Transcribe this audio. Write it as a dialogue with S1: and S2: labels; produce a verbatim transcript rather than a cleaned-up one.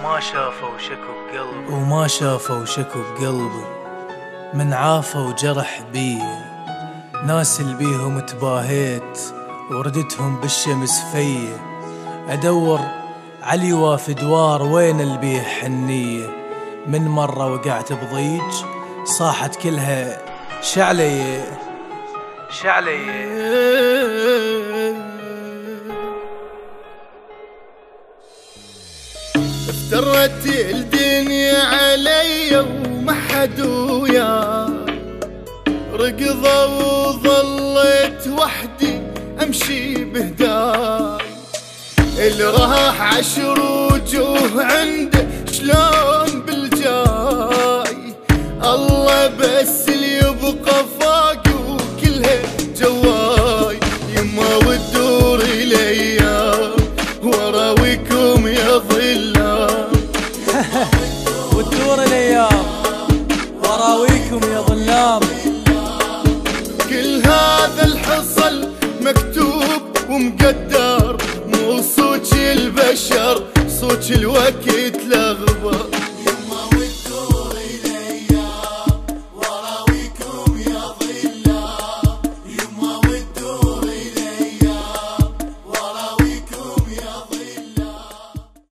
S1: وما شافوا شكوا بقلبي
S2: وما شافوا شكوا بقلبي من عافوا وجرح بي. ناس اللي بيهم تباهيت وردتهم بالشمس فيه. ادور علي وافي دوار وين اللي بيه حنيه. من مرة وقعت بضيج صاحت كلها شعلي
S1: شعلي.
S3: افترت الدنيا علي وما حد وياي. ركضة وظليت وحدي امشي بهداي. اللي راح عشر وجوه عنده شلون بالجاي. الله بس اللي يبقى فاق وكلها جواي. يما وتدور الايام وراويكم يا ظلام.
S2: وتدور الايام وراويكم يا ظلام.
S3: كل هذا الحصل مكتوب ومقدر. مو صوت البشر صوت الوقت لغبر.